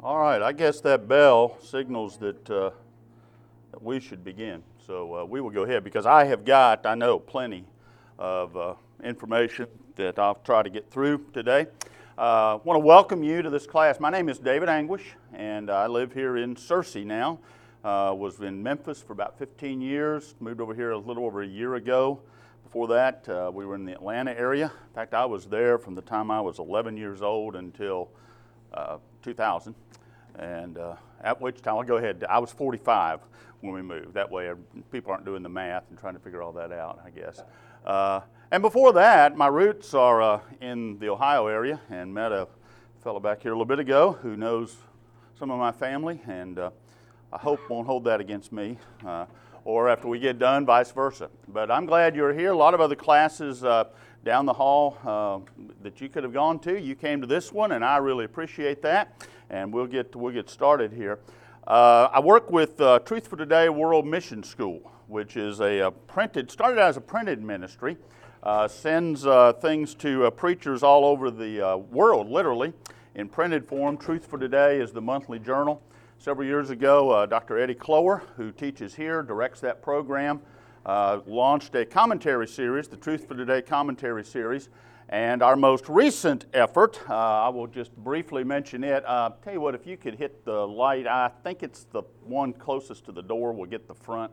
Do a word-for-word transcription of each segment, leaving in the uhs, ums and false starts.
All right, I guess that bell signals that, uh, that we should begin. So uh, we will go ahead because I have got, I know, plenty of uh, information that I'll try to get through today. I uh, want to welcome you to this class. My name is David Anguish, and I live here in Searcy now. Uh, was in Memphis for about fifteen years, moved over here a little over a year ago. Before that, uh, we were in the Atlanta area. In fact, I was there from the time I was eleven years old until uh, two thousand. And uh, at which time, I'll go ahead, I was forty-five when we moved. That way people aren't doing the math and trying to figure all that out, I guess. Uh, and before that, my roots are uh, in the Ohio area, and met a fellow back here a little bit ago who knows some of my family, and uh, I hope won't hold that against me, uh, or after we get done, vice versa. But I'm glad you're here. A lot of other classes uh, down the hall uh, that you could have gone to. You came to this one, and I really appreciate that. And we'll get we'll get started here. Uh, I work with uh, Truth for Today World Mission School, which is a, a printed started out as a printed ministry, uh, sends uh, things to uh, preachers all over the uh, world, literally in printed form. Truth for Today is the monthly journal. Several years ago, uh, Doctor Eddie Clower, who teaches here, directs that program, uh, launched a commentary series, the Truth for Today commentary series. And our most recent effort, uh, I will just briefly mention it. Uh, tell you what, if you could hit the light, I think it's the one closest to the door will get the front.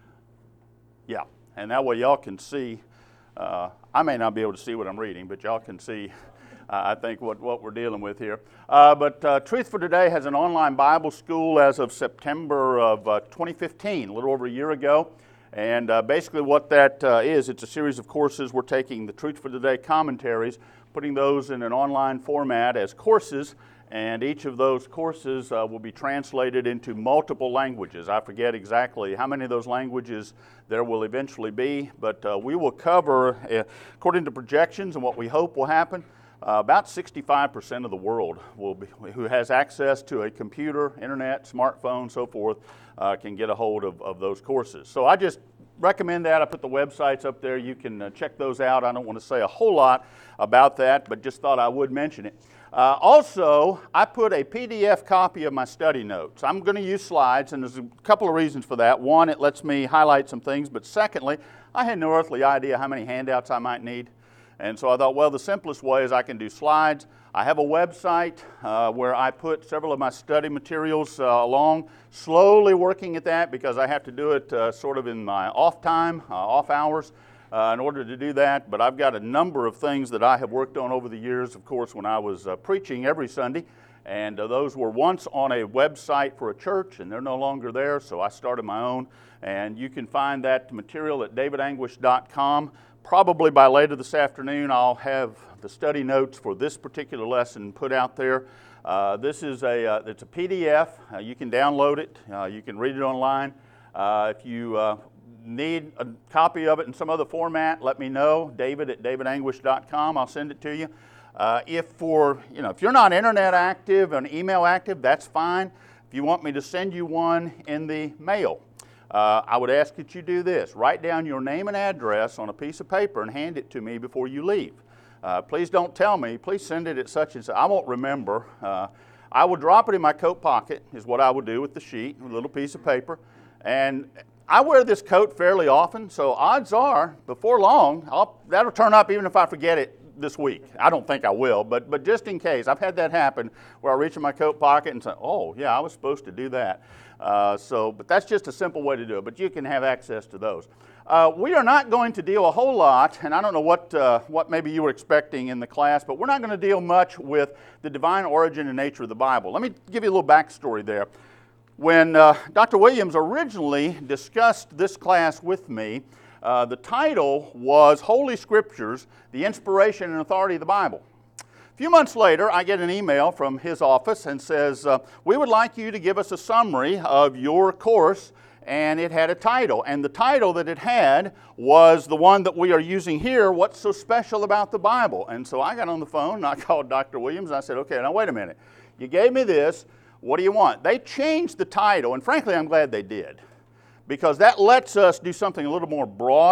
Yeah, and that way y'all can see. Uh, I may not be able to see what I'm reading, but y'all can see, uh, I think, what, what we're dealing with here. Uh, but uh, Truth for Today has an online Bible school as of September of uh, twenty fifteen, a little over a year ago. And uh, basically what that uh, is, it's a series of courses. We're taking the Truth for Today commentaries, putting those in an online format as courses, and each of those courses uh, will be translated into multiple languages. I forget exactly how many of those languages there will eventually be, but uh, we will cover, uh, according to projections and what we hope will happen, uh, about sixty-five percent of the world will be, who has access to a computer, internet, smartphone, so forth, uh, can get a hold of, of those courses. So I just recommend that. I put the websites up there. You can uh, check those out. I don't want to say a whole lot about that, but just thought I would mention it. Uh, also, I put a P D F copy of my study notes. I'm going to use slides, and there's a couple of reasons for that. One, it lets me highlight some things, but secondly, I had no earthly idea how many handouts I might need. And so I thought, well, the simplest way is I can do slides. I have a website uh, where I put several of my study materials uh, along, slowly working at that because I have to do it uh, sort of in my off time, uh, off hours uh, in order to do that. But I've got a number of things that I have worked on over the years, of course, when I was uh, preaching every Sunday. And uh, those were once on a website for a church, and they're no longer there, so I started my own. And you can find that material at david anguish dot com. Probably by later this afternoon, I'll have the study notes for this particular lesson put out there. Uh, this is a uh, it's a P D F. Uh, you can download it. Uh, you can read it online. Uh, if you uh, need a copy of it in some other format, let me know. David at david anguish dot com. I'll send it to you. Uh, if for you know if you're not internet active and email active, that's fine. If you want me to send you one in the mail, Uh, I would ask that you do this. Write down your name and address on a piece of paper and hand it to me before you leave. Uh, please don't tell me. Please send it at such and such. I won't remember. Uh, I will drop it in my coat pocket is what I would do with the sheet, a little piece of paper. And I wear this coat fairly often, so odds are, before long, I'll, that'll turn up even if I forget it this week. I don't think I will, but but just in case. I've had that happen where I reach in my coat pocket and say, oh, yeah, I was supposed to do that. Uh, so, but that's just a simple way to do it, but you can have access to those. Uh, we are not going to deal a whole lot, and I don't know what, uh, what maybe you were expecting in the class, but we're not going to deal much with the divine origin and nature of the Bible. Let me give you a little backstory there. When uh, Doctor Williams originally discussed this class with me, uh, the title was Holy Scriptures, the Inspiration and Authority of the Bible. A few months later, I get an email from his office and says, uh, we would like you to give us a summary of your course, and it had a title. And the title that it had was the one that we are using here, What's So Special About the Bible? And so I got on the phone and I called Doctor Williams and I said, okay, now wait a minute. You gave me this. What do you want? They changed the title, and frankly, I'm glad they did, because that lets us do something a little more broad.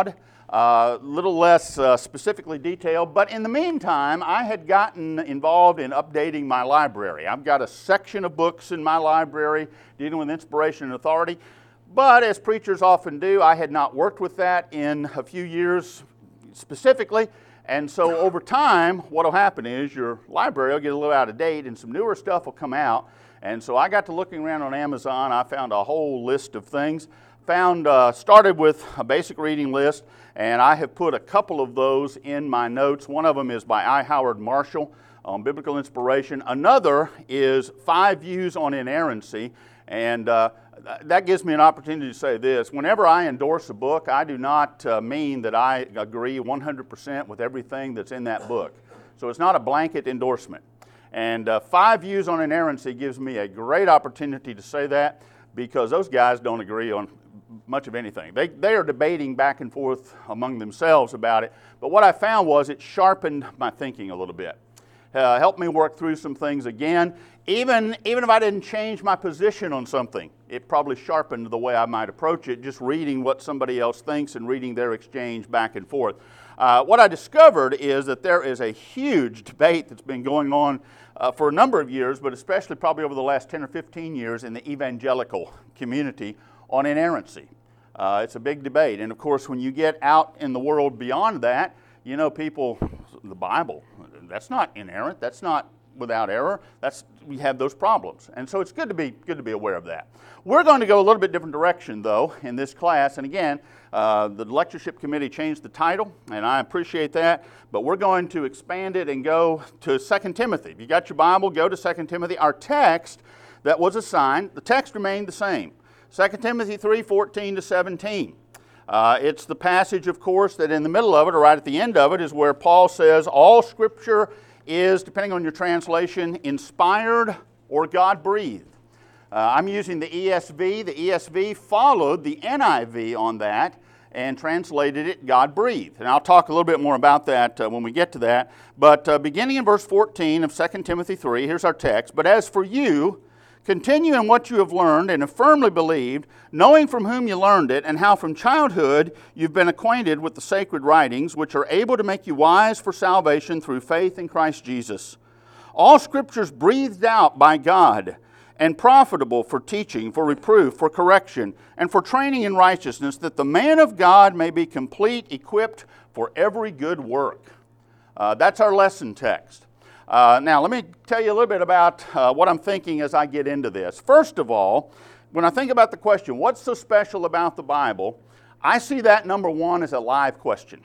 a little less uh, specifically detailed. But in the meantime, I had gotten involved in updating my library. I've got a section of books in my library dealing with inspiration and authority. But as preachers often do, I had not worked with that in a few years specifically. And so over time, what will happen is your library will get a little out of date and some newer stuff will come out. And so I got to looking around on Amazon. I found a whole list of things. Found, uh, started with a basic reading list, and I have put a couple of those in my notes. One of them is by I. Howard Marshall on biblical inspiration. Another is Five Views on Inerrancy, and uh, that gives me an opportunity to say this. Whenever I endorse a book, I do not uh, mean that I agree one hundred percent with everything that's in that book. So it's not a blanket endorsement. And uh, Five Views on Inerrancy gives me a great opportunity to say that, because those guys don't agree on much of anything. They, they are debating back and forth among themselves about it. But what I found was it sharpened my thinking a little bit. Uh, helped me work through some things again. Even, even if I didn't change my position on something, it probably sharpened the way I might approach it, just reading what somebody else thinks and reading their exchange back and forth. Uh, what I discovered is that there is a huge debate that's been going on uh, for a number of years, but especially probably over the last ten or fifteen years in the evangelical community on inerrancy. Uh, it's a big debate. And of course, when you get out in the world beyond that, you know, people, the Bible, that's not inerrant, that's not without error. That's, we have those problems. And so it's good to be good to be aware of that. We're going to go a little bit different direction, though, in this class. And again, uh, the lectureship committee changed the title, and I appreciate that. But we're going to expand it and go to Second Timothy. If you got your Bible, go to Second Timothy. Our text that was assigned, the text remained the same. Second Timothy three, fourteen to seventeen. Uh, it's the passage, of course, that in the middle of it, or right at the end of it, is where Paul says, all Scripture is, depending on your translation, inspired or God-breathed. Uh, I'm using the E S V. The E S V followed the N I V on that and translated it God-breathed. And I'll talk a little bit more about that uh, when we get to that. But uh, beginning in verse fourteen of Second Timothy three, here's our text. But as for you, continue in what you have learned and have firmly believed, knowing from whom you learned it, and how from childhood you've been acquainted with the sacred writings, which are able to make you wise for salvation through faith in Christ Jesus. All Scripture is breathed out by God and profitable for teaching, for reproof, for correction, and for training in righteousness, that the man of God may be complete, equipped for every good work. Uh, that's our lesson text. Uh, now, let me tell you a little bit about uh, what I'm thinking as I get into this. First of all, when I think about the question, what's so special about the Bible, I see that, number one, as a live question.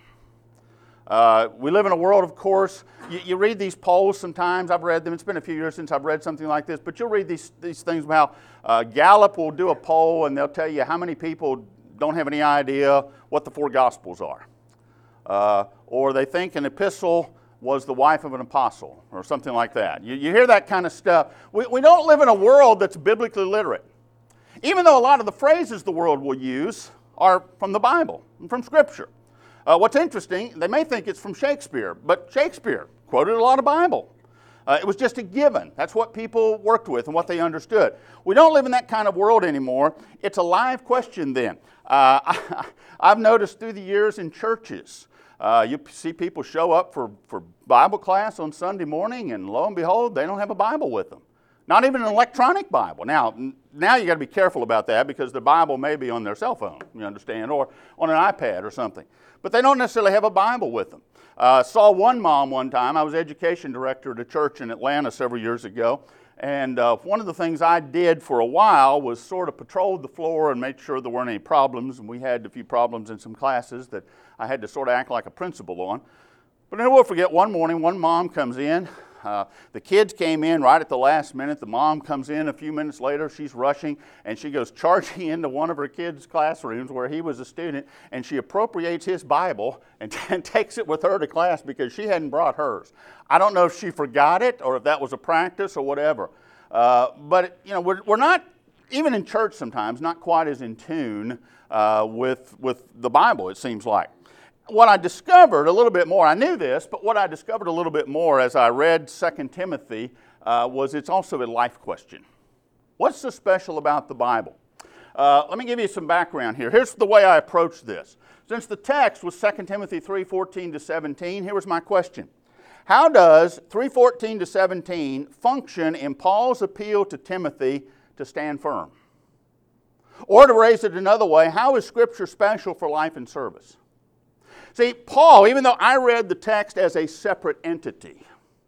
Uh, we live in a world, of course, you, you read these polls sometimes. I've read them. It's been a few years since I've read something like this, but you'll read these, these things about uh, Gallup will do a poll, and they'll tell you how many people don't have any idea what the four Gospels are. Uh, or they think an epistle was the wife of an apostle, or something like that. You, you hear that kind of stuff. We, we don't live in a world that's biblically literate. Even though a lot of the phrases the world will use are from the Bible, and from Scripture. Uh, what's interesting, they may think it's from Shakespeare, but Shakespeare quoted a lot of Bible. Uh, it was just a given. That's what people worked with and what they understood. We don't live in that kind of world anymore. It's a live question then. Uh, I, I've noticed through the years in churches, uh, you see people show up for, for Bible class on Sunday morning, and lo and behold, they don't have a Bible with them. Not even an electronic Bible. Now, now you got to be careful about that, because the Bible may be on their cell phone, you understand, or on an iPad or something. But they don't necessarily have a Bible with them. Uh, saw one mom one time. I was education director at a church in Atlanta several years ago. And uh, one of the things I did for a while was sort of patrol the floor and make sure there weren't any problems. And we had a few problems in some classes that I had to sort of act like a principal on. But I never will forget, one morning, one mom comes in. Uh, the kids came in right at the last minute. The mom comes in a few minutes later. She's rushing, and she goes charging into one of her kids' classrooms where he was a student, and she appropriates his Bible and, t- and takes it with her to class because she hadn't brought hers. I don't know if she forgot it or if that was a practice or whatever. Uh, but, you know, we're, we're not, even in church sometimes, not quite as in tune uh, with, with the Bible, it seems like. What I discovered a little bit more, I knew this, but what I discovered a little bit more as I read Second Timothy uh, was it's also a life question. What's so special about the Bible? Uh, let me give you some background here. Here's the way I approach this. Since the text was Second Timothy three fourteen to seventeen, here was my question. How does three fourteen to seventeen function in Paul's appeal to Timothy to stand firm? Or to raise it another way, how is Scripture special for life and service? See, Paul, even though I read the text as a separate entity,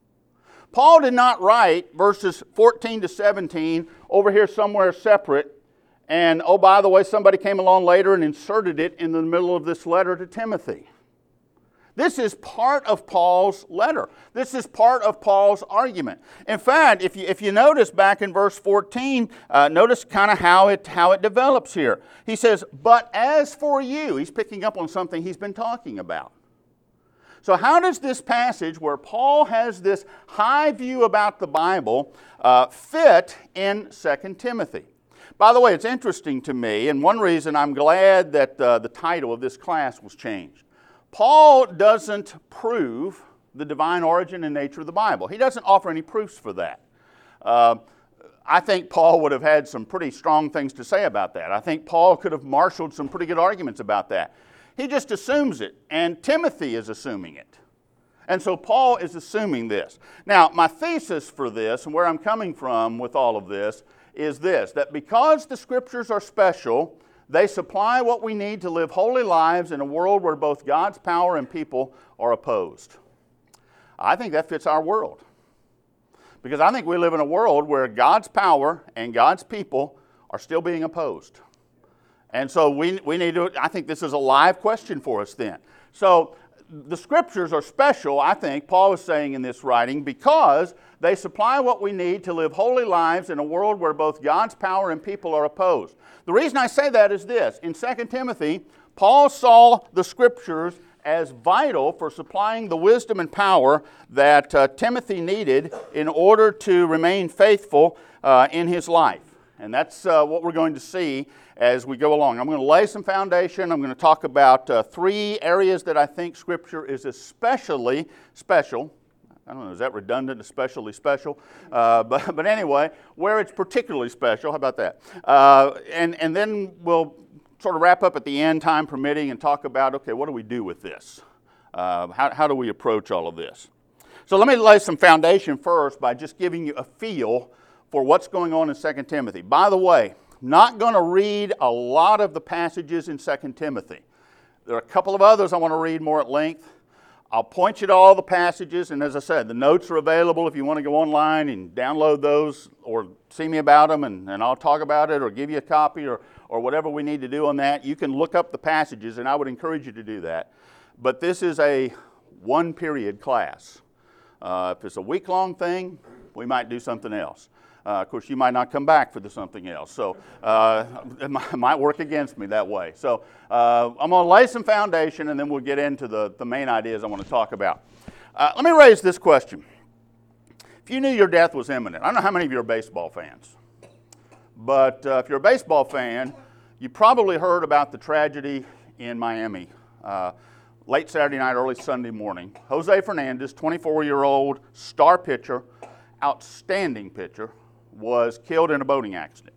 Paul did not write verses fourteen to seventeen over here somewhere separate, and oh, by the way, somebody came along later and inserted it in the middle of this letter to Timothy. This is part of Paul's letter. This is part of Paul's argument. In fact, if you, if you notice back in verse fourteen, uh, notice kind of how it, how it develops here. He says, but as for you, he's picking up on something he's been talking about. So how does this passage, where Paul has this high view about the Bible, uh, fit in Second Timothy? By the way, it's interesting to me, and one reason I'm glad that uh, the title of this class was changed. Paul doesn't prove the divine origin and nature of the Bible. He doesn't offer any proofs for that. Uh, I think Paul would have had some pretty strong things to say about that. I think Paul could have marshaled some pretty good arguments about that. He just assumes it, and Timothy is assuming it. And so Paul is assuming this. Now, my thesis for this, and where I'm coming from with all of this, is this, that because the Scriptures are special, they supply what we need to live holy lives in a world where both God's power and people are opposed. I think that fits our world. Because I think we live in a world where God's power and God's people are still being opposed. And so we, we need to, I think this is a live question for us then. So the Scriptures are special, I think, Paul is saying in this writing, because they supply what we need to live holy lives in a world where both God's power and people are opposed. The reason I say that is this. In Second Timothy, Paul saw the Scriptures as vital for supplying the wisdom and power that uh, Timothy needed in order to remain faithful uh, in his life. And that's uh, what we're going to see as we go along. I'm going to lay some foundation. I'm going to talk about uh, three areas that I think Scripture is especially special. I don't know, is that redundant, especially special? Uh, but, but anyway, where it's particularly special, how about that? Uh, and, and then we'll sort of wrap up at the end, time permitting, and talk about, okay, what do we do with this? Uh, how, how do we approach all of this? So let me lay some foundation first by just giving you a feel for what's going on in Second Timothy. By the way, not going to read a lot of the passages in Second Timothy. There are a couple of others I want to read more at length. I'll point you to all the passages, and as I said, the notes are available if you want to go online and download those or see me about them, and, and I'll talk about it or give you a copy or, or whatever we need to do on that. You can look up the passages, and I would encourage you to do that. But this is a one-period class. Uh, if it's a week-long thing, we might do something else. Uh, of course, you might not come back for the something else, so uh, it might work against me that way. So uh, I'm going to lay some foundation, and then we'll get into the, the main ideas I want to talk about. Uh, let me raise this question. If you knew your death was imminent, I don't know how many of you are baseball fans, but uh, if you're a baseball fan, you probably heard about the tragedy in Miami. Uh, late Saturday night, early Sunday morning. Jose Fernandez, twenty-four-year-old star pitcher, outstanding pitcher, was killed in a boating accident.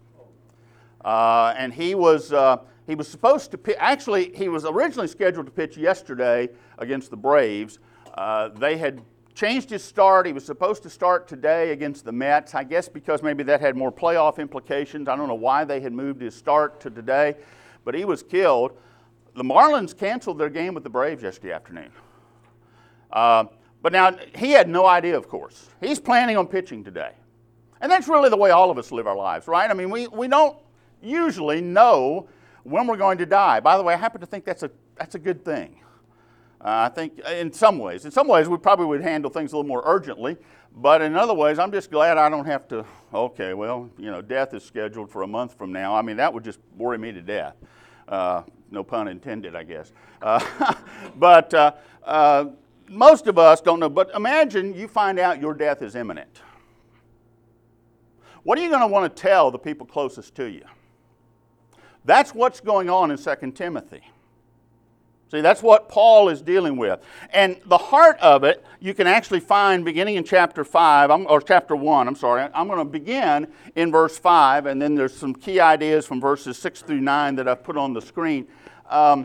Uh, and he was uh, he was supposed to pitch, actually he was originally scheduled to pitch yesterday against the Braves. Uh, they had changed his start. He was supposed to start today against the Mets, I guess because maybe that had more playoff implications. I don't know why they had moved his start to today, but he was killed. The Marlins canceled their game with the Braves yesterday afternoon. Uh, but now, he had no idea, of course. He's planning on pitching today. And that's really the way all of us live our lives, right? I mean, we, we don't usually know when we're going to die. By the way, I happen to think that's a, that's a good thing. Uh, I think in some ways. In some ways, we probably would handle things a little more urgently. But in other ways, I'm just glad I don't have to, okay, well, you know, death is scheduled for a month from now. I mean, that would just worry me to death. Uh, no pun intended, I guess. Uh, but uh, uh, most of us don't know. But imagine you find out your death is imminent. What are you going to want to tell the people closest to you? That's what's going on in Second Timothy. See, that's what Paul is dealing with. And the heart of it, you can actually find beginning in chapter five, or chapter one, I'm sorry. I'm going to begin in verse five, and then there's some key ideas from verses six through nine that I've put on the screen. Um,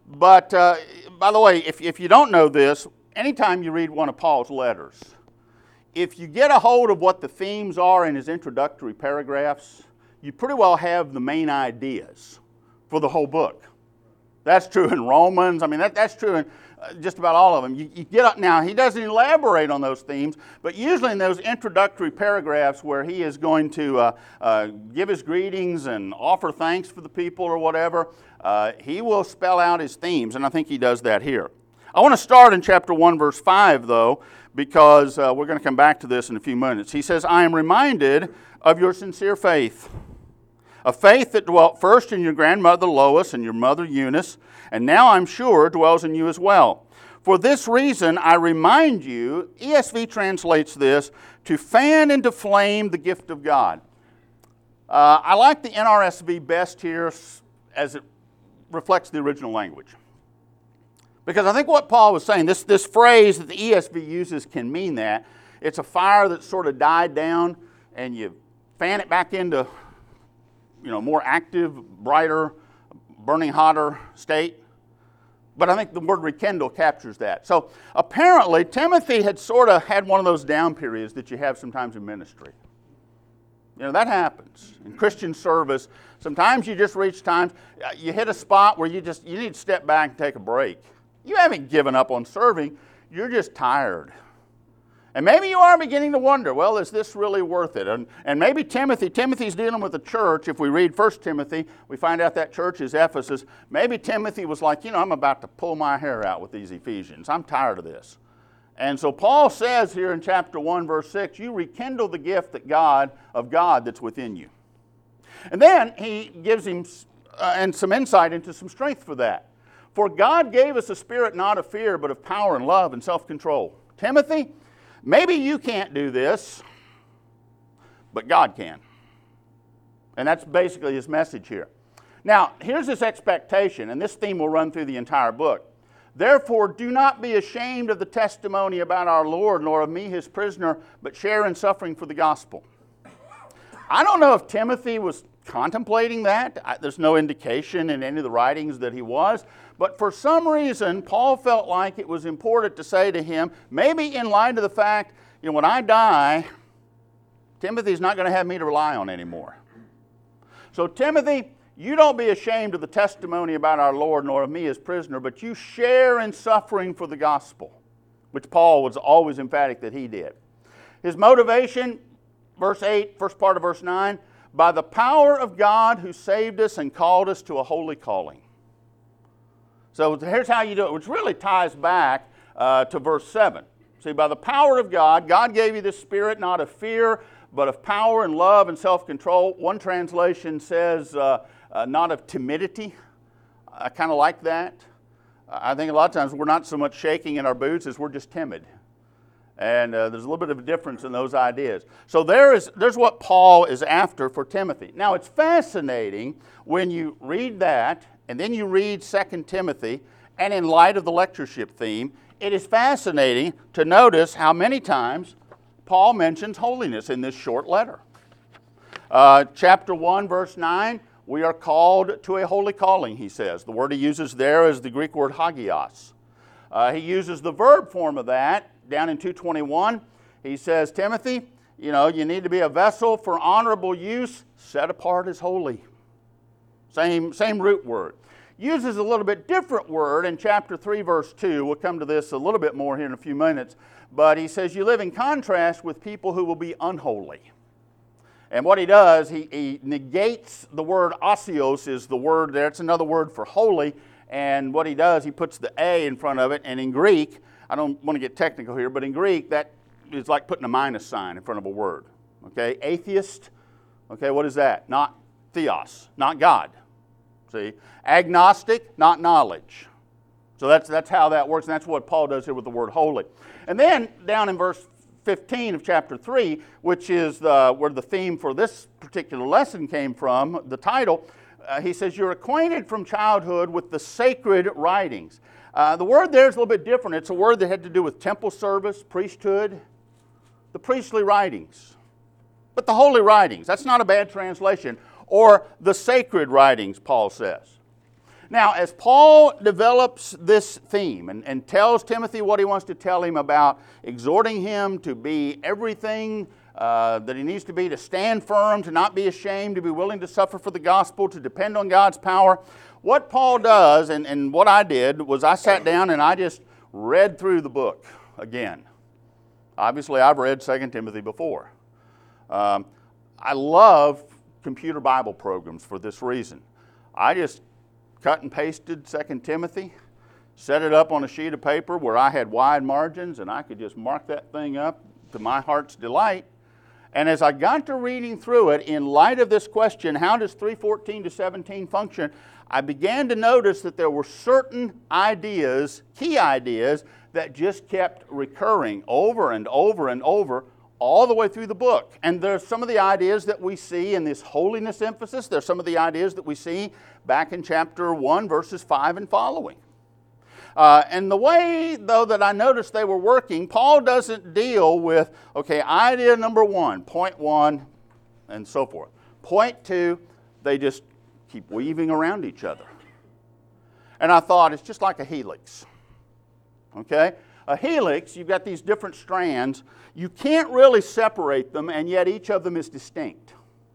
But, uh, by the way, if, if you don't know this, anytime you read one of Paul's letters, if you get a hold of what the themes are in his introductory paragraphs, you pretty well have the main ideas for the whole book. That's true in Romans. I mean, that, that's true in uh, just about all of them. You, you get up, now, he doesn't elaborate on those themes, but usually in those introductory paragraphs where he is going to uh, uh, give his greetings and offer thanks for the people or whatever, uh, he will spell out his themes, and I think he does that here. I want to start in chapter one, verse five, though, because uh, we're going to come back to this in a few minutes. He says, I am reminded of your sincere faith, a faith that dwelt first in your grandmother Lois and your mother Eunice, and now I'm sure dwells in you as well. For this reason, I remind you, E S V translates this, to fan into flame the gift of God. Uh, I like the N R S V best here as it reflects the original language. Because I think what Paul was saying, this, this phrase that the E S V uses can mean that. It's a fire that sort of died down, and you fan it back into, you know, more active, brighter, burning hotter state. But I think the word rekindle captures that. So apparently Timothy had sort of had one of those down periods that you have sometimes in ministry. You know, that happens. In Christian service, sometimes you just reach times, you hit a spot where you just, you need to step back and take a break. You haven't given up on serving, you're just tired. And maybe you are beginning to wonder, well, is this really worth it? And, and maybe Timothy, Timothy's dealing with a church. If we read First Timothy, we find out that church is Ephesus. Maybe Timothy was like, you know, I'm about to pull my hair out with these Ephesians. I'm tired of this. And so Paul says here in chapter one, verse six, you rekindle the gift that God of God that's within you. And then he gives him uh, and some insight into some strength for that. For God gave us a spirit not of fear, but of power and love and self-control. Timothy, maybe you can't do this, but God can. And that's basically his message here. Now, here's his expectation, and this theme will run through the entire book. Therefore, do not be ashamed of the testimony about our Lord, nor of me, his prisoner, but share in suffering for the gospel. I don't know if Timothy was contemplating that. I, there's no indication in any of the writings that he was. But for some reason, Paul felt like it was important to say to him, maybe in light of the fact, you know, when I die, Timothy's not going to have me to rely on anymore. So Timothy, you don't be ashamed of the testimony about our Lord, nor of me as prisoner, but you share in suffering for the gospel, which Paul was always emphatic that he did. His motivation, verse eight, first part of verse nine, by the power of God who saved us and called us to a holy calling. So here's how you do it, which really ties back uh, to verse seven. See, by the power of God, God gave you this spirit not of fear, but of power and love and self-control. One translation says uh, uh, not of timidity. I kind of like that. I think a lot of times we're not so much shaking in our boots as we're just timid. And uh, there's a little bit of a difference in those ideas. So there is, there's what Paul is after for Timothy. Now, it's fascinating when you read that, and then you read Second Timothy, and in light of the lectureship theme, it is fascinating to notice how many times Paul mentions holiness in this short letter. Uh, chapter one, verse nine, we are called to a holy calling, he says. The word he uses there is the Greek word hagios. Uh, he uses the verb form of that down in two twenty-one. He says, Timothy, you know, you need to be a vessel for honorable use, set apart as holy. Same, same root word. Uses a little bit different word in chapter three, verse two. We'll come to this a little bit more here in a few minutes. But he says you live in contrast with people who will be unholy. And what he does, he, he negates the word osios is the word there. It's another word for holy. And what he does, he puts the A in front of it. And in Greek, I don't want to get technical here, but in Greek, that is like putting a minus sign in front of a word. Okay, atheist. Okay, what is that? Not theos, not God. See, agnostic, not knowledge. So that's that's how that works, and that's what Paul does here with the word holy. And then down in verse fifteen of chapter three, which is the, where the theme for this particular lesson came from, the title, uh, he says, you're acquainted from childhood with the sacred writings. Uh, the word there is a little bit different. It's a word that had to do with temple service, priesthood, the priestly writings. But the holy writings, that's not a bad translation. Or the sacred writings, Paul says. Now, as Paul develops this theme and, and tells Timothy what he wants to tell him about exhorting him to be everything uh, that he needs to be, to stand firm, to not be ashamed, to be willing to suffer for the gospel, to depend on God's power, what Paul does, and, and what I did, was I sat down and I just read through the book again. Obviously, I've read Second Timothy before. Um, I love computer Bible programs for this reason. I just cut and pasted Second Timothy, set it up on a sheet of paper where I had wide margins, and I could just mark that thing up to my heart's delight. And as I got to reading through it, in light of this question, how does three fourteen to seventeen function, I began to notice that there were certain ideas, key ideas, that just kept recurring over and over and over all the way through the book. And there's some of the ideas that we see in this holiness emphasis. There's some of the ideas that we see back in chapter one, verses five and following. Uh, and the way, though, that I noticed they were working, Paul doesn't deal with, okay, idea number one, point one, and so forth. Point two, they just keep weaving around each other. And I thought, it's just like a helix. Okay? A helix, you've got these different strands. You can't really separate them, and yet each of them is distinct.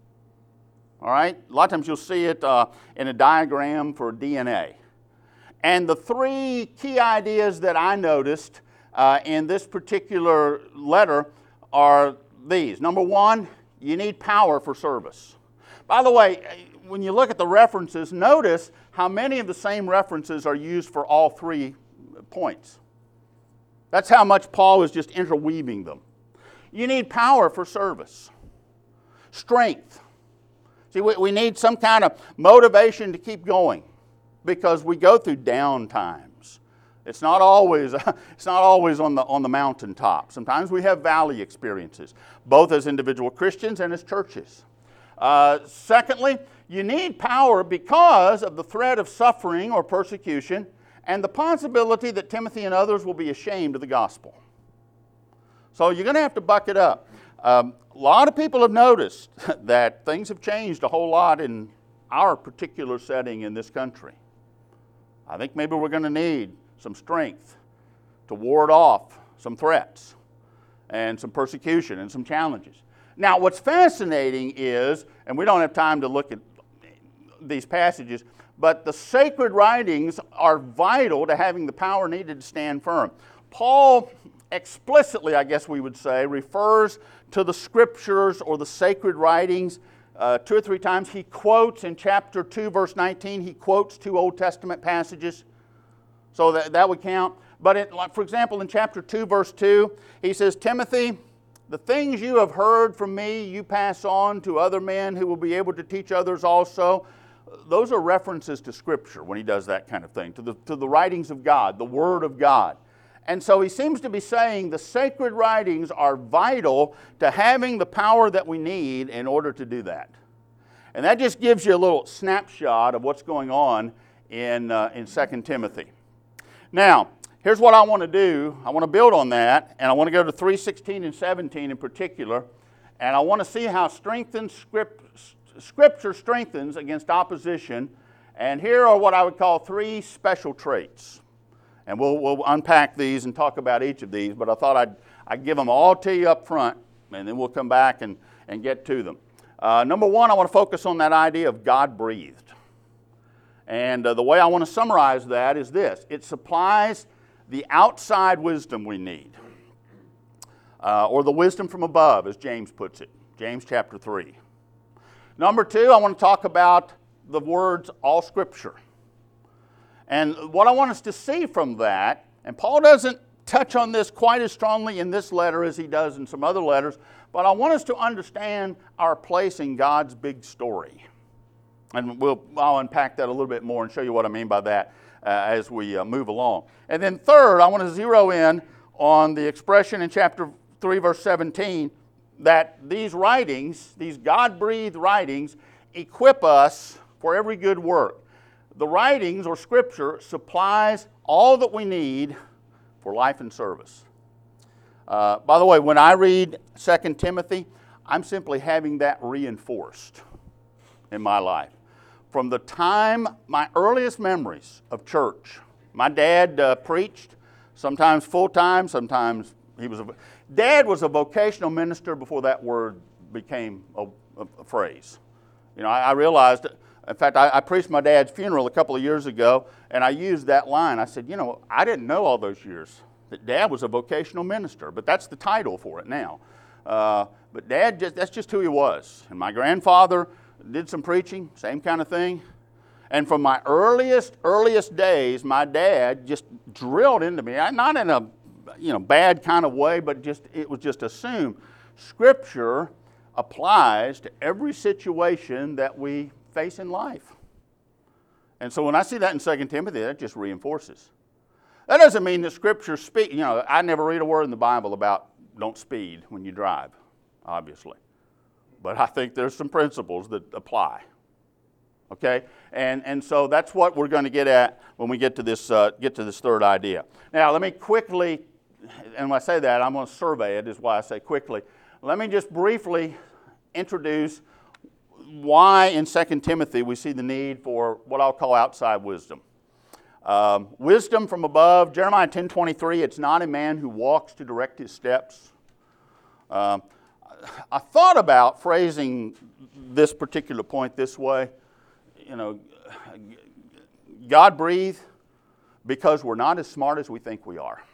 All right? A lot of times you'll see it uh, in a diagram for D N A. And the three key ideas that I noticed uh, in this particular letter are these. Number one, you need power for service. By the way, when you look at the references, notice how many of the same references are used for all three points. That's how much Paul is just interweaving them. You need power for service. Strength. See, we, we need some kind of motivation to keep going because we go through down times. It's not always, it's not always on the, on the mountaintop. Sometimes we have valley experiences, both as individual Christians and as churches. Uh, secondly, you need power because of the threat of suffering or persecution and the possibility that Timothy and others will be ashamed of the gospel. So you're going to have to buck it up. Um, a lot of people have noticed that things have changed a whole lot in our particular setting in this country. I think maybe we're going to need some strength to ward off some threats and some persecution and some challenges. Now, what's fascinating is, and we don't have time to look at these passages, but the sacred writings are vital to having the power needed to stand firm. Paul explicitly, I guess we would say, refers to the scriptures or the sacred writings uh, two or three times. He quotes in chapter two, verse nineteen, he quotes two Old Testament passages. So that, that would count. But it, like, for example, in chapter two, verse two, he says, Timothy, the things you have heard from me, you pass on to other men who will be able to teach others also. Those are references to Scripture when he does that kind of thing, to the, to the writings of God, the Word of God. And so he seems to be saying the sacred writings are vital to having the power that we need in order to do that. And that just gives you a little snapshot of what's going on in, uh, in Second Timothy. Now, here's what I want to do. I want to build on that, and I want to go to three sixteen and seventeen in particular, and I want to see how strengthened script, Scripture strengthens against opposition. And here are what I would call three special traits. And we'll, we'll unpack these and talk about each of these, but I thought I'd, I'd give them all to you up front, and then we'll come back and, and get to them. Uh, number one, I want to focus on that idea of God-breathed. And uh, the way I want to summarize that is this. It supplies the outside wisdom we need, uh, or the wisdom from above, as James puts it, James chapter three. Number two, I want to talk about the words all Scripture. And what I want us to see from that, and Paul doesn't touch on this quite as strongly in this letter as he does in some other letters, but I want us to understand our place in God's big story. And we'll, I'll unpack that a little bit more and show you what I mean by that uh, as we uh, move along. And then third, I want to zero in on the expression in chapter three, verse seventeen, that these writings, these God-breathed writings, equip us for every good work. The writings, or Scripture, supplies all that we need for life and service. Uh, by the way, when I read Second Timothy, I'm simply having that reinforced in my life. from the time, my earliest memories of church. My dad uh, preached, sometimes full-time, sometimes he was a... Dad was a vocational minister before that word became a, a, a phrase. You know, I, I realized, in fact, I, I preached my dad's funeral a couple of years ago, and I used that line. I said, you know, I didn't know all those years that Dad was a vocational minister, but that's the title for it now. Uh, but Dad, just, that's just who he was. And my grandfather did some preaching, same kind of thing. And from my earliest, earliest days, my dad just drilled into me, not in a you know, bad kind of way, but just it was just assumed. Scripture applies to every situation that we face in life. And so when I see that in Second Timothy, that just reinforces. That doesn't mean that Scripture speak, you know, I never read a word in the Bible about don't speed when you drive, obviously. But I think there's some principles that apply. Okay? And and so that's what we're going to get at when we get to this uh, get to this third idea. Now, let me quickly, and when I say that, I'm going to survey it, is why I say quickly. Let me just briefly introduce why in Second Timothy we see the need for what I'll call outside wisdom. Um, wisdom from above, Jeremiah ten twenty-three, it's not a man who walks to direct his steps. Um, I thought about phrasing this particular point this way. You know, God breathed because we're not as smart as we think we are.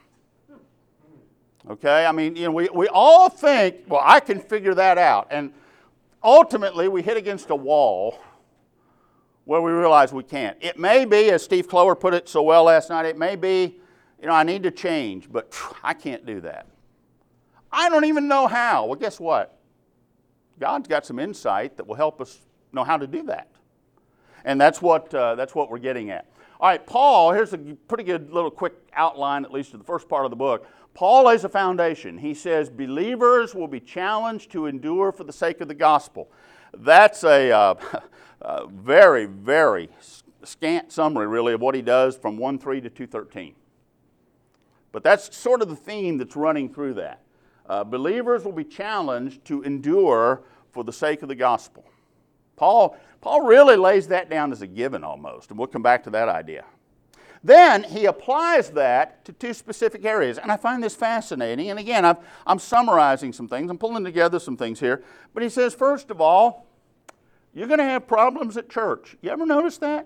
Okay? I mean, you know, we, we all think, well, I can figure that out. And ultimately, we hit against a wall where we realize we can't. It may be, as Steve Clower put it so well last night, it may be, you know, I need to change, but phew, I can't do that. I don't even know how. Well, guess what? God's got some insight that will help us know how to do that. And that's what, uh, that's what we're getting at. All right, Paul, here's a pretty good little quick outline, at least of the first part of the book. Paul lays a foundation. He says, believers will be challenged to endure for the sake of the gospel. That's a, uh, a very, very scant summary, really, of what he does from one three to two thirteen. But that's sort of the theme that's running through that. Uh, believers will be challenged to endure for the sake of the gospel. Paul, Paul really lays that down as a given almost, and we'll come back to that idea. Then he applies that to two specific areas, and I find this fascinating. And again, I've, I'm summarizing some things. I'm pulling together some things here. But he says, first of all, you're going to have problems at church. You ever notice that?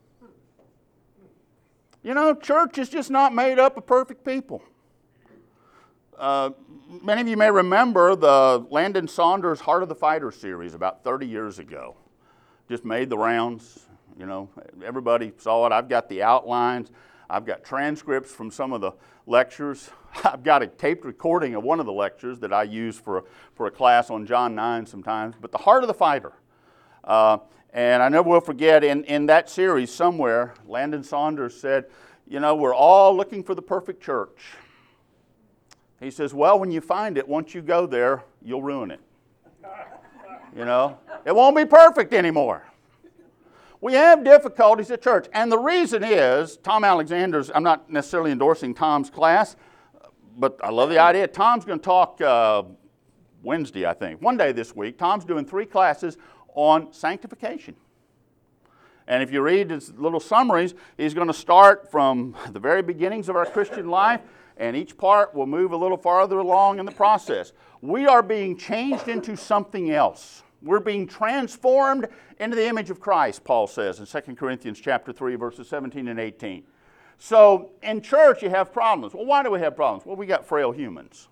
You know, church is just not made up of perfect people. Uh, many of you may remember the Landon Saunders Heart of the Fighter series about thirty years ago. Just made the rounds, you know, everybody saw it. I've got the outlines. I've got transcripts from some of the lectures. I've got a taped recording of one of the lectures that I use for, for a class on John nine sometimes. But the Heart of the Fighter. Uh, and I never will forget, in, in that series somewhere, Landon Saunders said, you know, we're all looking for the perfect church. He says, well, when you find it, once you go there, you'll ruin it. You know, it won't be perfect anymore. We have difficulties at church. And the reason is, Tom Alexander's, I'm not necessarily endorsing Tom's class, but I love the idea. Tom's going to talk uh, Wednesday, I think. One day this week, Tom's doing three classes on sanctification. And if you read his little summaries, he's going to start from the very beginnings of our Christian life, and each part will move a little farther along in the process. We are being changed into something else. We're being transformed into the image of Christ, Paul says in Second Corinthians chapter three, verses seventeen and eighteen. So in church you have problems. Well, why do we have problems? Well, we got frail humans.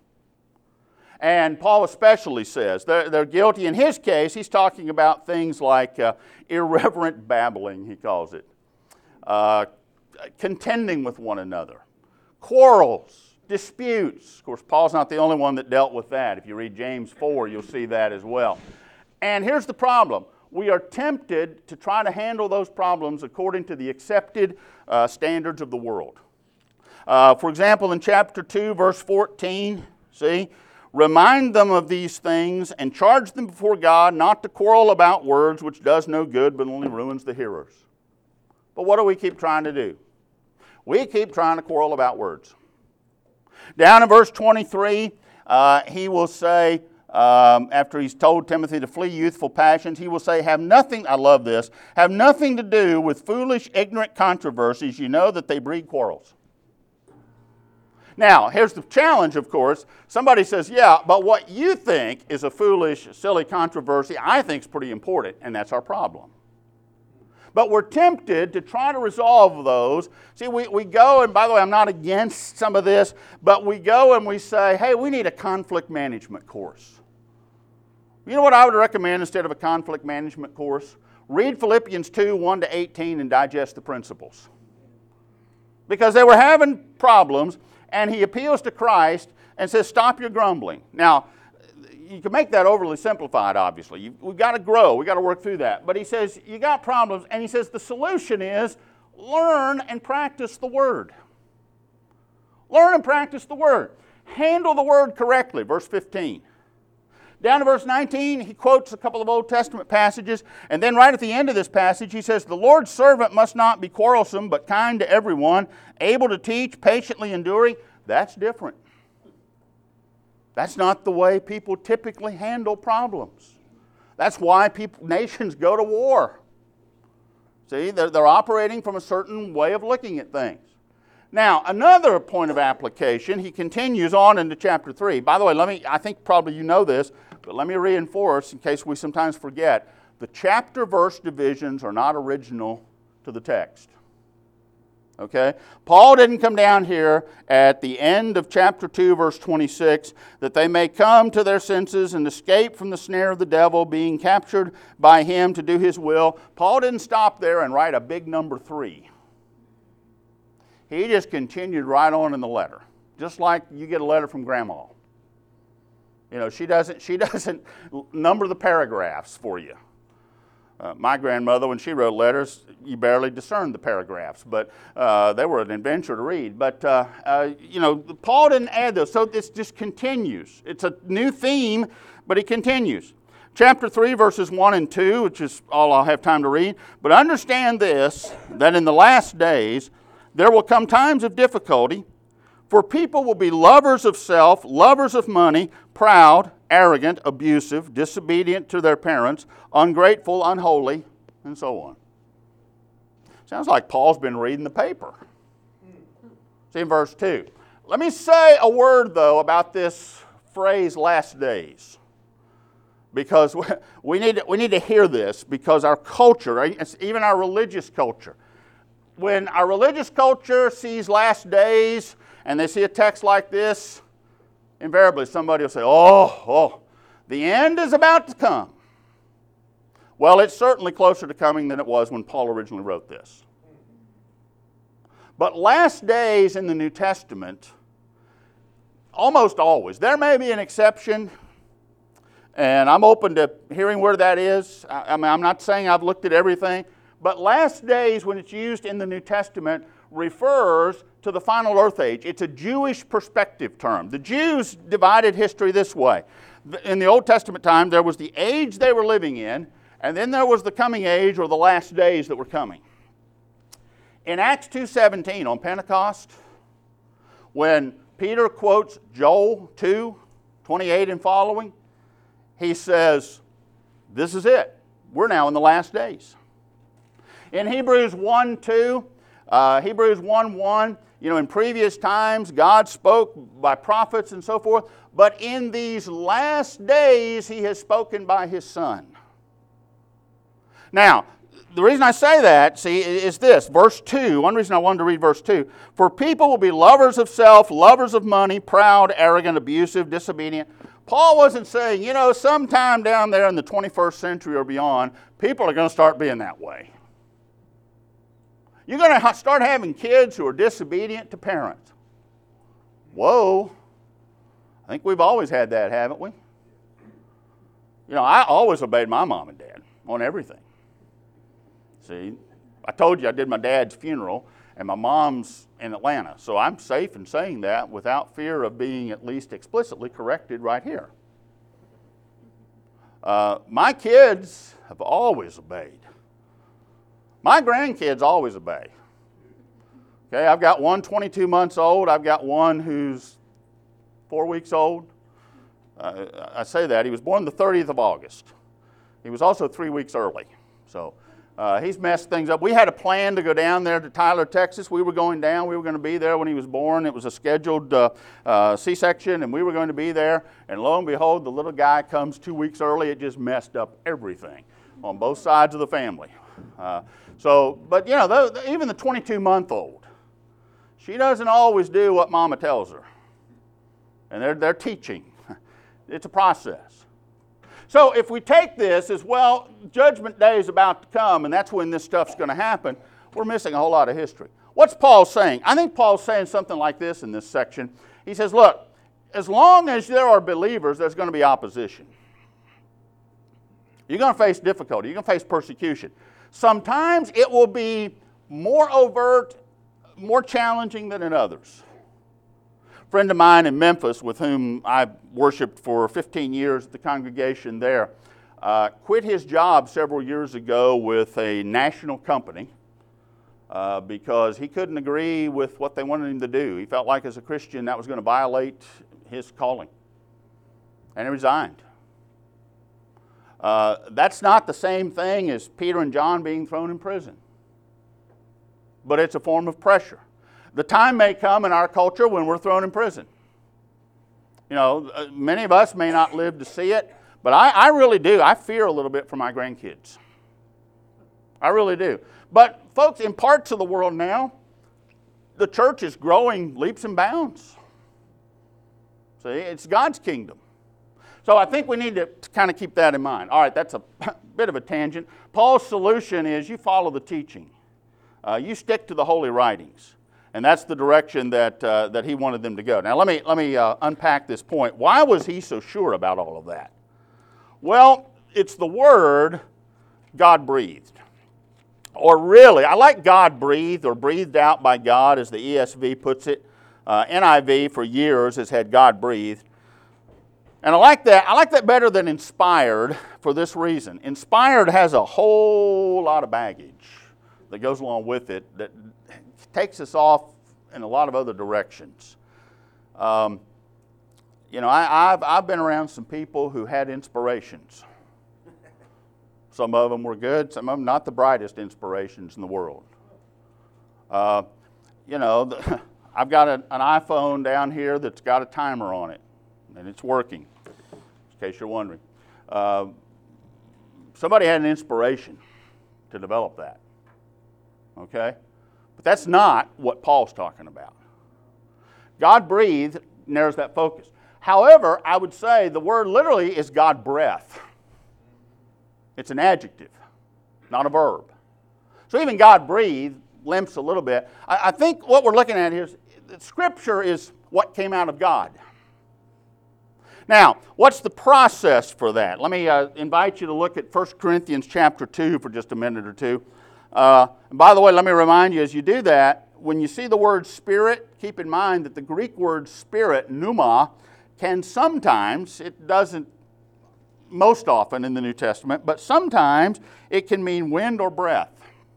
And Paul especially says they're, they're guilty. In his case, he's talking about things like uh, irreverent babbling, he calls it, uh, contending with one another, quarrels, disputes. Of course, Paul's not the only one that dealt with that. If you read James four, you'll see that as well. And here's the problem. We are tempted to try to handle those problems according to the accepted uh, standards of the world. Uh, for example, in chapter two, verse fourteen, see, remind them of these things and charge them before God not to quarrel about words, which does no good but only ruins the hearers. But what do we keep trying to do? We keep trying to quarrel about words. Down in verse twenty-three, uh, he will say, Um, after he's told Timothy to flee youthful passions, he will say, have nothing, I love this, have nothing to do with foolish, ignorant controversies. You know that they breed quarrels. Now, here's the challenge, of course. Somebody says, yeah, but what you think is a foolish, silly controversy, I think is pretty important, and that's our problem. But we're tempted to try to resolve those. See, we, we go, and by the way, I'm not against some of this, but we go and we say, hey, we need a conflict management course. You know what I would recommend instead of a conflict management course? Read Philippians two, one to eighteen and digest the principles. Because they were having problems, and he appeals to Christ and says, stop your grumbling. Now, you can make that overly simplified, obviously. You, we've got to grow. We've got to work through that. But he says, you got problems, and he says the solution is learn and practice the Word. Learn and practice the Word. Handle the Word correctly, verse fifteen. Down to verse nineteen, he quotes a couple of Old Testament passages, and then right at the end of this passage, he says, the Lord's servant must not be quarrelsome, but kind to everyone, able to teach, patiently enduring. That's different. That's not the way people typically handle problems. That's why people, nations go to war. See, they're, they're operating from a certain way of looking at things. Now, another point of application, he continues on into chapter three. By the way, let me, I think probably you know this, but let me reinforce in case we sometimes forget. The chapter verse divisions are not original to the text. Okay? Paul didn't come down here at the end of chapter two, verse twenty-six, that they may come to their senses and escape from the snare of the devil, being captured by him to do his will. Paul didn't stop there and write a big number three. He just continued right on in the letter. Just like you get a letter from Grandma. You know, she doesn't, she doesn't number the paragraphs for you. Uh, my grandmother, when she wrote letters, you barely discerned the paragraphs, but uh, they were an adventure to read. But, uh, uh, you know, Paul didn't add those, so this just continues. It's a new theme, but it continues. Chapter three, verses one and two, which is all I'll have time to read. But understand this, that in the last days there will come times of difficulty, for people will be lovers of self, lovers of money, proud, arrogant, abusive, disobedient to their parents, ungrateful, unholy, and so on. Sounds like Paul's been reading the paper. See in verse two. Let me say a word, though, about this phrase, last days. Because we need to, we need to hear this, because our culture, even our religious culture, when our religious culture sees last days and they see a text like this, invariably somebody will say, oh, oh, the end is about to come. Well, it's certainly closer to coming than it was when Paul originally wrote this. But last days in the New Testament, almost always, there may be an exception, and I'm open to hearing where that is. I, I mean, I'm not saying I've looked at everything, but last days, when it's used in the New Testament, refers to the final earth age. It's a Jewish perspective term. The Jews divided history this way. In the Old Testament time, there was the age they were living in, and then there was the coming age, or the last days that were coming. In Acts two seventeen, on Pentecost, when Peter quotes Joel two twenty-eight and following, he says, this is it. We're now in the last days. In Hebrews one two, uh, Hebrews one one, you know, in previous times, God spoke by prophets and so forth, but in these last days, He has spoken by His Son. Now, the reason I say that, see, is this, verse two. One reason I wanted to read verse two. For people will be lovers of self, lovers of money, proud, arrogant, abusive, disobedient. Paul wasn't saying, you know, sometime down there in the twenty-first century or beyond, people are going to start being that way. You're going to start having kids who are disobedient to parents. Whoa. I think we've always had that, haven't we? You know, I always obeyed my mom and dad on everything. See, I told you I did my dad's funeral, and my mom's in Atlanta. So I'm safe in saying that without fear of being at least explicitly corrected right here. Uh, my kids have always obeyed. My grandkids always obey. Okay, I've got one twenty-two months old. I've got one who's four weeks old. Uh, I say that. He was born the thirtieth of August. He was also three weeks early. So uh, he's messed things up. We had a plan to go down there to Tyler, Texas. We were going down. We were going to be there when he was born. It was a scheduled uh, uh, C-section, and we were going to be there. And lo and behold, the little guy comes two weeks early. It just messed up everything on both sides of the family. Uh, so, but you know, the, even the twenty-two-month-old, she doesn't always do what Mama tells her. And they're, they're teaching. It's a process. So if we take this as, well, Judgment Day is about to come, and that's when this stuff's going to happen, we're missing a whole lot of history. What's Paul saying? I think Paul's saying something like this in this section. He says, look, as long as there are believers, there's going to be opposition. You're going to face difficulty. You're going to face persecution. Sometimes it will be more overt, more challenging than in others. A friend of mine in Memphis, with whom I worshiped for fifteen years at the congregation there, uh, quit his job several years ago with a national company uh, because he couldn't agree with what they wanted him to do. He felt like as a Christian that was going to violate his calling. And he resigned. Uh, that's not the same thing as Peter and John being thrown in prison. But it's a form of pressure. The time may come in our culture when we're thrown in prison. You know, many of us may not live to see it, but I, I really do. I fear a little bit for my grandkids. I really do. But folks, in parts of the world now, the church is growing leaps and bounds. See, it's God's kingdom. So I think we need to kind of keep that in mind. All right, that's a bit of a tangent. Paul's solution is you follow the teaching. Uh, you stick to the holy writings. And that's the direction that, uh, that he wanted them to go. Now let me, let me uh, unpack this point. Why was he so sure about all of that? Well, it's the word God breathed. Or really, I like God breathed or breathed out by God as the E S V puts it. Uh, N I V for years has had God breathed. And I like that. I like that better than inspired for this reason. Inspired has a whole lot of baggage that goes along with it that takes us off in a lot of other directions. Um, you know, I, I've, I've been around some people who had inspirations. Some of them were good, some of them not the brightest inspirations in the world. Uh, you know, the, I've got a, an iPhone down here that's got a timer on it, and it's working, in case you're wondering. Uh, somebody had an inspiration to develop that, okay? But that's not what Paul's talking about. God breathed narrows that focus. However, I would say the word literally is God breath. It's an adjective, not a verb. So even God breathed limps a little bit. I, I think what we're looking at here is that Scripture is what came out of God. Now, what's the process for that? Let me uh, invite you to look at First Corinthians chapter two for just a minute or two. Uh, and by the way, let me remind you, as you do that, when you see the word spirit, keep in mind that the Greek word spirit, pneuma, can sometimes, it doesn't most often in the New Testament, but sometimes it can mean wind or breath.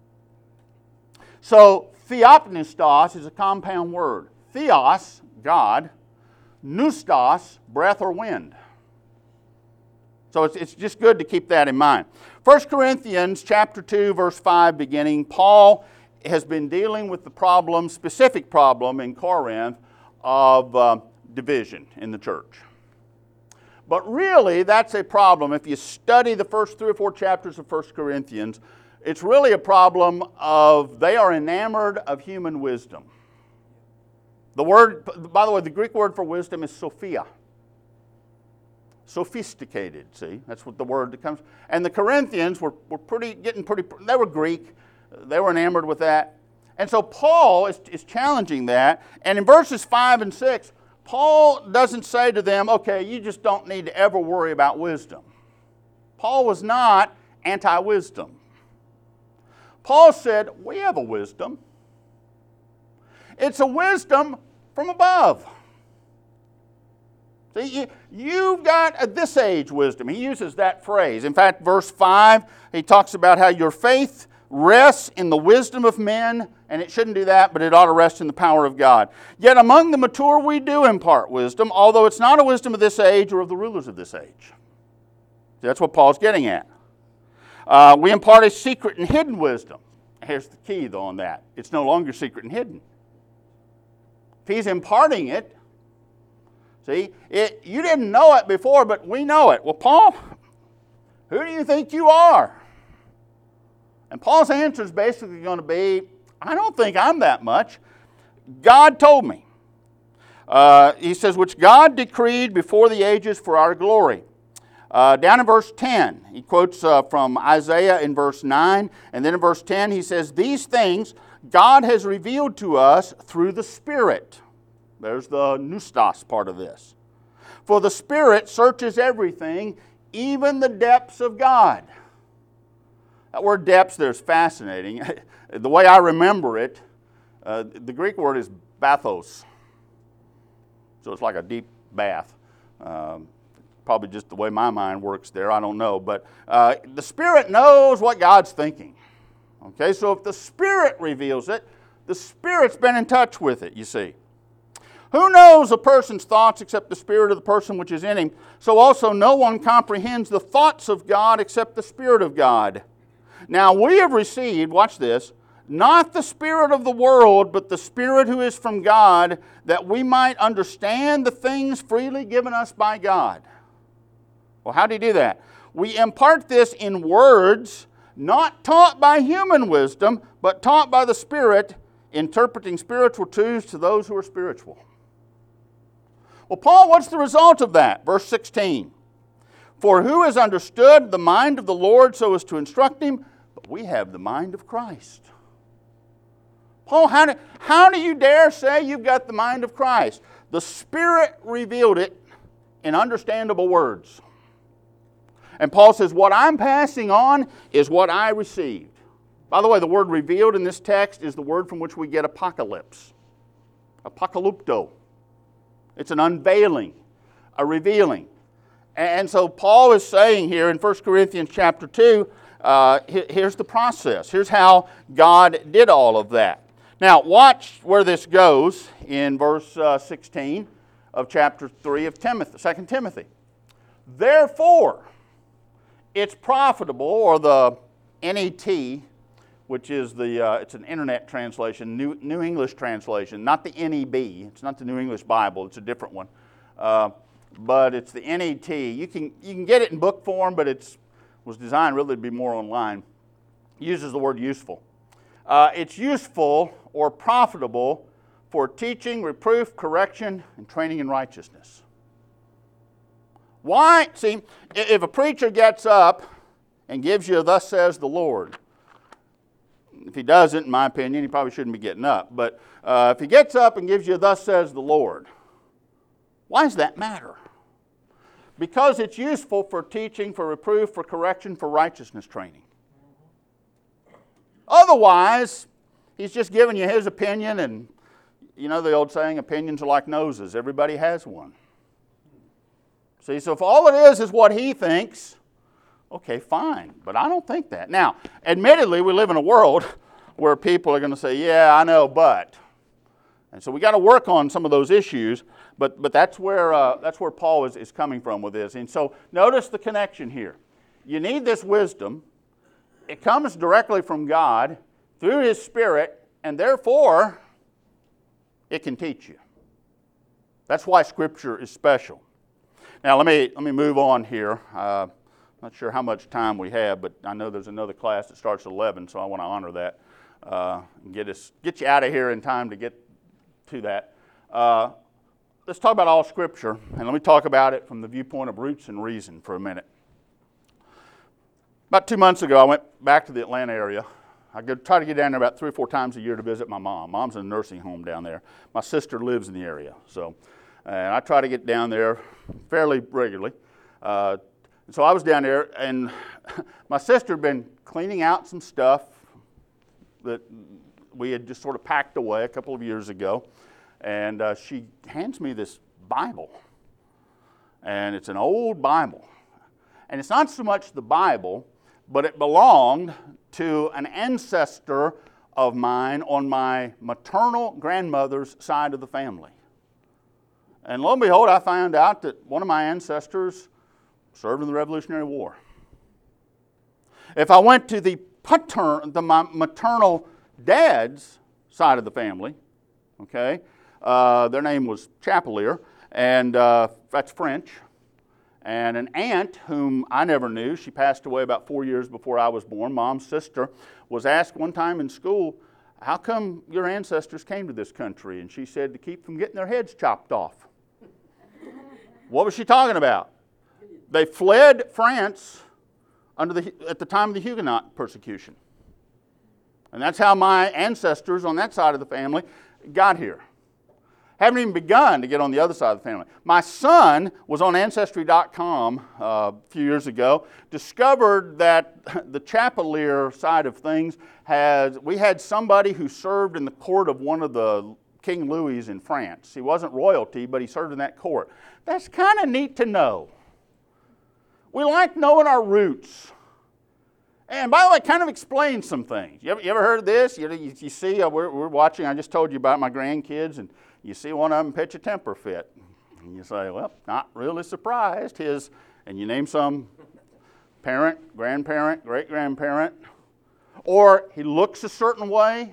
So, theopneustos is a compound word. Theos, God, pneustos, breath or wind. So it's, it's just good to keep that in mind. First Corinthians chapter two, verse five beginning, Paul has been dealing with the problem, specific problem in Corinth of uh, division in the church. But really, that's a problem. If you study the first three or four chapters of First Corinthians, it's really a problem of they are enamored of human wisdom. The word, by the way, the Greek word for wisdom is sophia. Sophisticated, see? That's what the word that comes. And the Corinthians were, were pretty, getting pretty, they were Greek. They were enamored with that. And so Paul is, is challenging that. And in verses five and six, Paul doesn't say to them, okay, you just don't need to ever worry about wisdom. Paul was not anti-wisdom. Paul said, we have a wisdom. It's a wisdom from above. See, you, you've got a this age wisdom. He uses that phrase. In fact, verse five, he talks about how your faith rests in the wisdom of men, and it shouldn't do that, but it ought to rest in the power of God. Yet among the mature we do impart wisdom, although it's not a wisdom of this age or of the rulers of this age. That's what Paul's getting at. Uh, we impart a secret and hidden wisdom. Here's the key, though, on that. It's no longer secret and hidden. If he's imparting it, see, it, you didn't know it before, but we know it. Well, Paul, who do you think you are? And Paul's answer is basically going to be, I don't think I'm that much. God told me. Uh, he says, which God decreed before the ages for our glory. Uh, down in verse ten, he quotes uh, from Isaiah in verse nine, and then in verse ten he says, these things God has revealed to us through the Spirit. There's the pneustos part of this. For the Spirit searches everything, even the depths of God. That word depths there is fascinating. The way I remember it, uh, the Greek word is bathos. So it's like a deep bath. Um, probably just the way my mind works there, I don't know. But uh, the Spirit knows what God's thinking. Okay, so if the Spirit reveals it, the Spirit's been in touch with it, you see. Who knows a person's thoughts except the spirit of the person which is in him? So also no one comprehends the thoughts of God except the Spirit of God. Now we have received, watch this, not the spirit of the world, but the Spirit who is from God, that we might understand the things freely given us by God. Well, how do you do that? We impart this in words, not taught by human wisdom, but taught by the Spirit, interpreting spiritual truths to those who are spiritual. Well, Paul, what's the result of that? Verse sixteen. For who has understood the mind of the Lord so as to instruct him? But we have the mind of Christ. Paul, how do, how do you dare say you've got the mind of Christ? The Spirit revealed it in understandable words. And Paul says, what I'm passing on is what I received. By the way, the word revealed in this text is the word from which we get apocalypse. Apocalypto. It's an unveiling, a revealing. And so Paul is saying here in First Corinthians chapter two, uh, here's the process. Here's how God did all of that. Now, watch where this goes in verse uh, sixteen of chapter three of Timothy, Second Timothy. Therefore, it's profitable, or the N E T, which is the, uh, it's an internet translation, New, New English translation, not the N E B. It's not the New English Bible. It's a different one. Uh, but it's the N E T. You can, you can get it in book form, but it was designed really to be more online. It uses the word useful. Uh, it's useful or profitable for teaching, reproof, correction, and training in righteousness. Why? See, if a preacher gets up and gives you, thus says the Lord, if he doesn't, in my opinion, he probably shouldn't be getting up. But uh, if he gets up and gives you, thus says the Lord, why does that matter? Because it's useful for teaching, for reproof, for correction, for righteousness training. Otherwise, he's just giving you his opinion, and you know the old saying, opinions are like noses. Everybody has one. See, so if all it is is what he thinks, okay, fine, but I don't think that. Now, admittedly, we live in a world where people are going to say, yeah, I know, but. And so we got to work on some of those issues, but but that's where uh, that's where Paul is, is coming from with this. And so notice the connection here. You need this wisdom. It comes directly from God through His Spirit, and therefore it can teach you. That's why Scripture is special. Now let me let me move on here. Uh, Not sure how much time we have, but I know there's another class that starts at eleven, so I want to honor that uh, and get us get you out of here in time to get to that. Uh, let's talk about all Scripture, and let me talk about it from the viewpoint of roots and reason for a minute. About two months ago, I went back to the Atlanta area. I go, try to get down there about three or four times a year to visit my mom. Mom's in a nursing home down there. My sister lives in the area, so and I try to get down there fairly regularly. Uh, So I was down there, and my sister had been cleaning out some stuff that we had just sort of packed away a couple of years ago, and uh, she hands me this Bible, and it's an old Bible. And it's not so much the Bible, but it belonged to an ancestor of mine on my maternal grandmother's side of the family. And lo and behold, I found out that one of my ancestors served in the Revolutionary War. If I went to the patern, the my maternal dad's side of the family, okay, uh, their name was Chapelier, and uh, that's French. And an aunt whom I never knew, she passed away about four years before I was born, Mom's sister, was asked one time in school, how come your ancestors came to this country? And she said, to keep from getting their heads chopped off. What was she talking about? They fled France under the, at the time of the Huguenot persecution. And that's how my ancestors on that side of the family got here. Haven't even begun to get on the other side of the family. My son was on Ancestry dot com uh, a few years ago, discovered that the Chapelier side of things has, we had somebody who served in the court of one of the King Louis in France. He wasn't royalty, but he served in that court. That's kind of neat to know. We like knowing our roots. And by the way, it kind of explains some things. You ever, you ever heard of this? You, you, you see, uh, we're, we're watching, I just told you about my grandkids, and you see one of them pitch a temper fit. And you say, well, not really surprised. His, and you name some parent, grandparent, great-grandparent. Or he looks a certain way.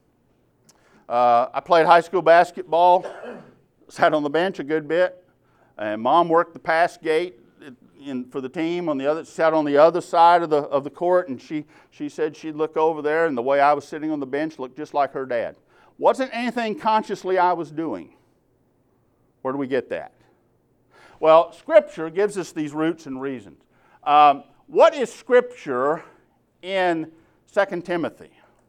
Uh, I played high school basketball, sat on the bench a good bit, and Mom worked the pass gate in, for the team. On the other, sat on the other side of the of the court, and she she said she'd look over there, and the way I was sitting on the bench looked just like her dad. Wasn't anything consciously I was doing. Where do we get that? Well, Scripture gives us these roots and reasons. Um, what is Scripture in Second Timothy?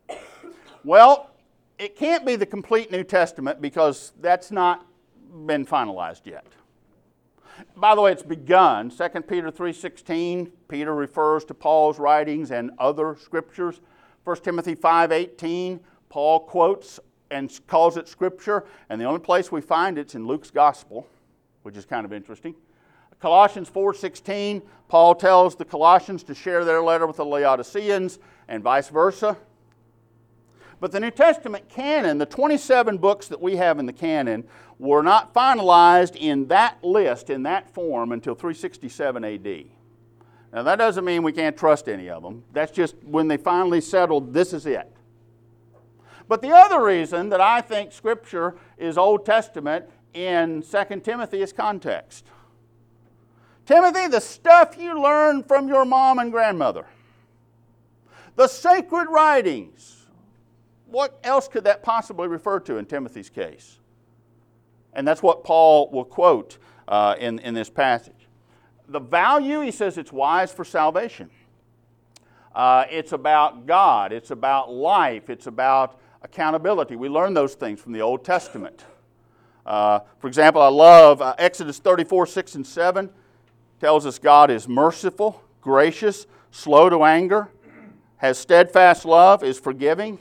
Well, it can't be the complete New Testament because that's not been finalized yet. By the way, it's begun. Second Peter three sixteen, Peter refers to Paul's writings and other scriptures. First Timothy five eighteen, Paul quotes and calls it Scripture, and the only place we find it's in Luke's Gospel, which is kind of interesting. Colossians four sixteen, Paul tells the Colossians to share their letter with the Laodiceans, and vice versa. But the New Testament canon, the twenty-seven books that we have in the canon, were not finalized in that list, in that form, until three sixty-seven A D. Now that doesn't mean we can't trust any of them. That's just when they finally settled, this is it. But the other reason that I think Scripture is Old Testament in Second Timothy is context. Timothy, the stuff you learned from your mom and grandmother, the sacred writings, what else could that possibly refer to in Timothy's case? And that's what Paul will quote uh, in, in this passage. The value, he says, it's wise for salvation. Uh, it's about God. It's about life. It's about accountability. We learn those things from the Old Testament. Uh, for example, I love uh, Exodus thirty-four, six and seven. Tells us God is merciful, gracious, slow to anger, has steadfast love, is forgiving.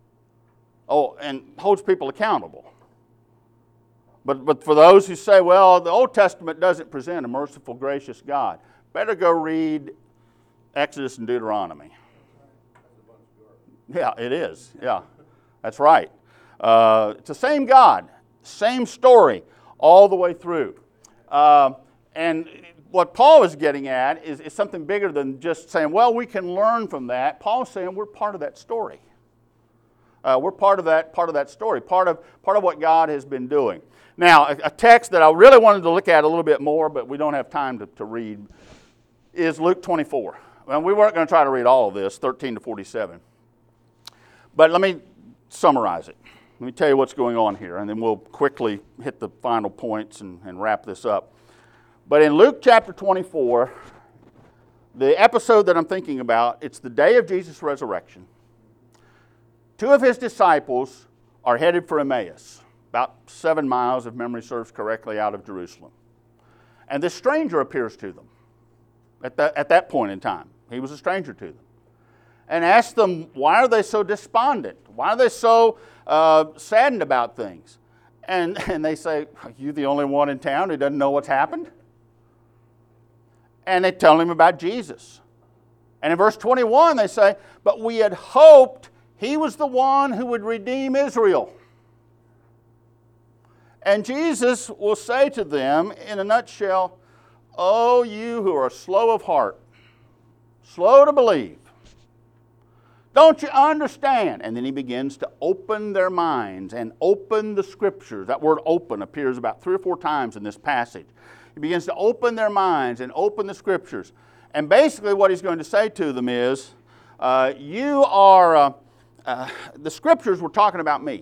Oh, and holds people accountable. But, but for those who say, well, the Old Testament doesn't present a merciful, gracious God, better go read Exodus and Deuteronomy. Yeah, it is. Yeah, that's right. Uh, it's the same God, same story all the way through. Uh, and what Paul is getting at is, is something bigger than just saying, well, we can learn from that. Paul's saying we're part of that story. Uh, we're part of that part of that story, part of part of what God has been doing. Now, a, a text that I really wanted to look at a little bit more, but we don't have time to, to read, is Luke twenty-four. Well, we weren't going to try to read all of this, thirteen to forty-seven. But let me summarize it. Let me tell you what's going on here, and then we'll quickly hit the final points and, and wrap this up. But in Luke chapter twenty-four, the episode that I'm thinking about, it's the day of Jesus' resurrection. Two of his disciples are headed for Emmaus, about seven miles, if memory serves correctly, out of Jerusalem. And this stranger appears to them at that, at that point in time. He was a stranger to them. And asks them, why are they so despondent? Why are they so uh, saddened about things? And, and they say, are you the only one in town who doesn't know what's happened? And they tell him about Jesus. And in verse twenty-one they say, but we had hoped he was the one who would redeem Israel. And Jesus will say to them, in a nutshell, oh, you who are slow of heart, slow to believe, don't you understand? And then he begins to open their minds and open the Scriptures. That word open appears about three or four times in this passage. He begins to open their minds and open the Scriptures. And basically what he's going to say to them is, uh, you are, uh, uh, the Scriptures were talking about me.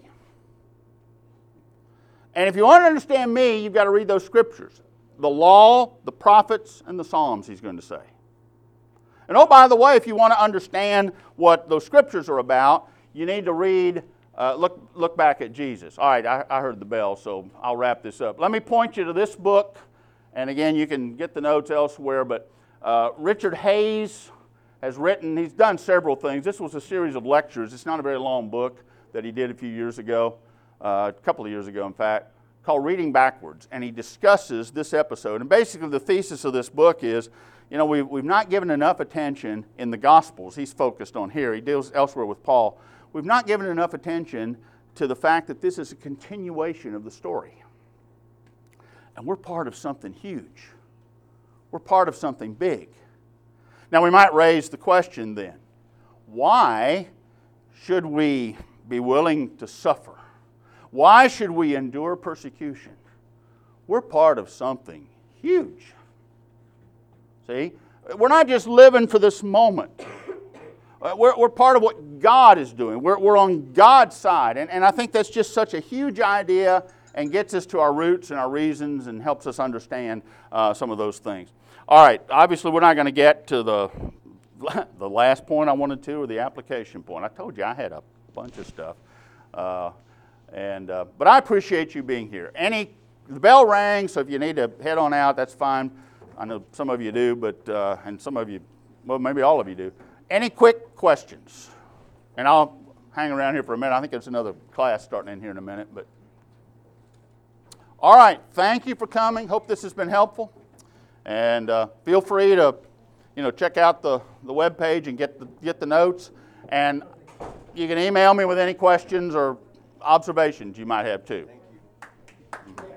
And if you want to understand me, you've got to read those Scriptures. The law, the prophets, and the Psalms, he's going to say. And oh, by the way, if you want to understand what those Scriptures are about, you need to read, uh, look, look back at Jesus. All right, I, I heard the bell, so I'll wrap this up. Let me point you to this book. And again, you can get the notes elsewhere, but uh, Richard Hayes has written, he's done several things. This was a series of lectures. It's not a very long book that he did a few years ago, uh, a couple of years ago, in fact, called Reading Backwards. And he discusses this episode. And basically the thesis of this book is, you know, we've, we've not given enough attention in the Gospels. He's focused on here. He deals elsewhere with Paul. We've not given enough attention to the fact that this is a continuation of the story. And we're part of something huge. We're part of something big. Now we might raise the question then, why should we be willing to suffer? Why should we endure persecution? We're part of something huge. See? We're not just living for this moment. We're, we're part of what God is doing. We're, we're on God's side. And, and I think that's just such a huge idea and gets us to our roots and our reasons and helps us understand uh, some of those things. All right, obviously we're not going to get to the, the last point I wanted to, or the application point. I told you I had a bunch of stuff. Uh, and uh, but I appreciate you being here. Any, the bell rang, so if you need to head on out, that's fine. I know some of you do, but uh, and some of you, well, maybe all of you do. Any quick questions? And I'll hang around here for a minute. I think there's another class starting in here in a minute, but. All right, thank you for coming. Hope this has been helpful. And uh, feel free to, you know, check out the, the webpage and get the, get the notes. And you can email me with any questions or observations you might have too. Thank you.